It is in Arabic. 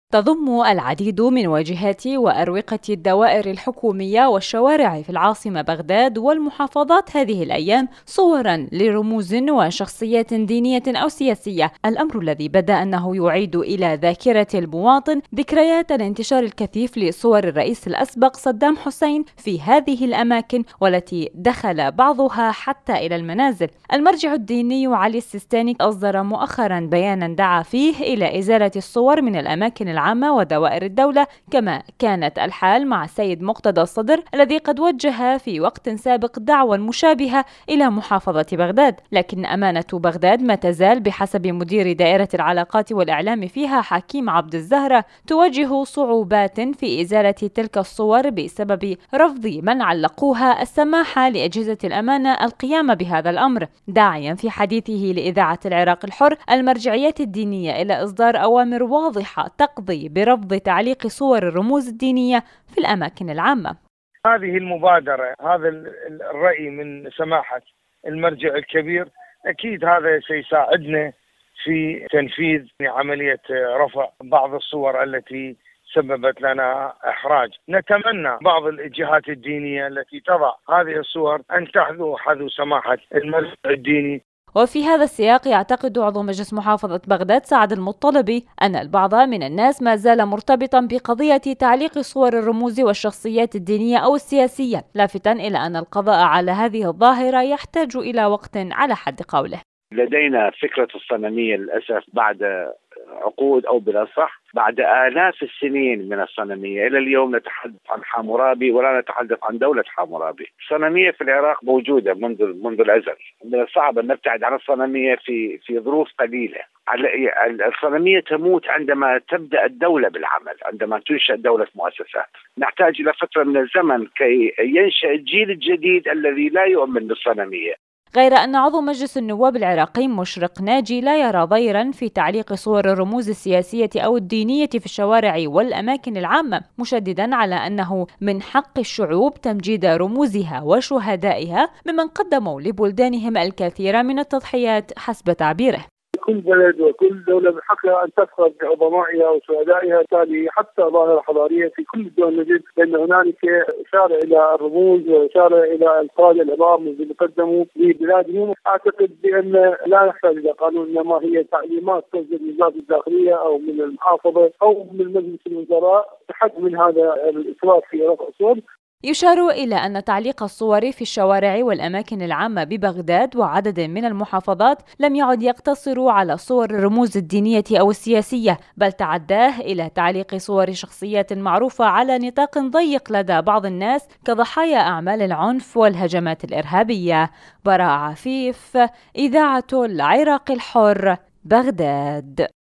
تضم العديد من واجهات وأروقة الدوائر الحكومية والشوارع في العاصمة بغداد والمحافظات هذه الأيام صورا لرموز وشخصيات دينية أو سياسية، الأمر الذي بدا أنه يعيد إلى ذاكرة المواطن ذكريات الانتشار الكثيف لصور الرئيس الأسبق صدام حسين في هذه الأماكن، والتي دخل بعضها حتى إلى المنازل. المرجع الديني علي السيستاني أصدر مؤخرا بيانا دعا فيه إلى إزالة الصور من الأماكن العامة ودوائر الدولة، كما كانت الحال مع السيد مقتدى الصدر الذي قد وجه في وقت سابق دعوى مشابهة إلى محافظة بغداد، لكن أمانة بغداد ما تزال بحسب مدير دائرة العلاقات والإعلام فيها حكيم عبد الزهرة تواجه صعوبات في إزالة تلك الصور بسبب رفض من علقوها السماح لأجهزة الأمانة القيام بهذا الأمر، داعيا في حديثه لإذاعة العراق الحر المرجعيات الدينية إلى إصدار أوامر واضحة تقضي برفض تعليق صور الرموز الدينية في الأماكن العامة. هذه المبادرة، هذا الرأي من سماحة المرجع الكبير، أكيد هذا سيساعدنا في تنفيذ عملية رفع بعض الصور التي سببت لنا إحراج. نتمنى بعض الجهات الدينية التي تضع هذه الصور أن حذو سماحة المرجع الديني. وفي هذا السياق يعتقد عضو مجلس محافظة بغداد سعد المطلبي أن البعض من الناس ما زال مرتبطا بقضية تعليق صور الرموز والشخصيات الدينية أو السياسية، لافتا إلى أن القضاء على هذه الظاهرة يحتاج إلى وقت على حد قوله. لدينا فكرة الصنمية للأسف بعد عقود أو بالأصح بعد آلاف السنين من الصنمية. إلى اليوم نتحدث عن حمورابي ولا نتحدث عن دولة حمورابي. الصنمية في العراق موجودة منذ الأزل. من الصعب أن نبتعد عن الصنمية في ظروف قليلة. الصنمية تموت عندما تبدأ الدولة بالعمل، عندما تنشأ دولة مؤسسات. نحتاج إلى فترة من الزمن كي ينشأ الجيل الجديد الذي لا يؤمن بالصنمية. غير أن عضو مجلس النواب العراقي مشرق ناجي لا يرى ضيرا في تعليق صور الرموز السياسية أو الدينية في الشوارع والأماكن العامة، مشددا على أنه من حق الشعوب تمجيد رموزها وشهدائها ممن قدموا لبلدانهم الكثير من التضحيات حسب تعبيره. كل بلد وكل دولة بحقها أن تفخر بعظمائها وشهدائها، بالتالي حتى ظاهرة حضارية في كل الدول نجد بأن هنالك إشارة إلى الرموز وإشارة إلى القادة العظام الذين قدموا لبلادهم. أعتقد بأن لا نحتاج إلى قانون، إنما هي تعليمات تصدر من وزارة الداخلية أو من المحافظة أو من مجلس الوزراء تحد من هذا الإسراف في رفع الصور. يشار إلى أن تعليق الصور في الشوارع والأماكن العامة ببغداد وعدد من المحافظات لم يعد يقتصر على صور الرموز الدينية أو السياسية، بل تعداه إلى تعليق صور شخصيات معروفة على نطاق ضيق لدى بعض الناس كضحايا أعمال العنف والهجمات الإرهابية. براء عفيف، إذاعة العراق الحر، بغداد.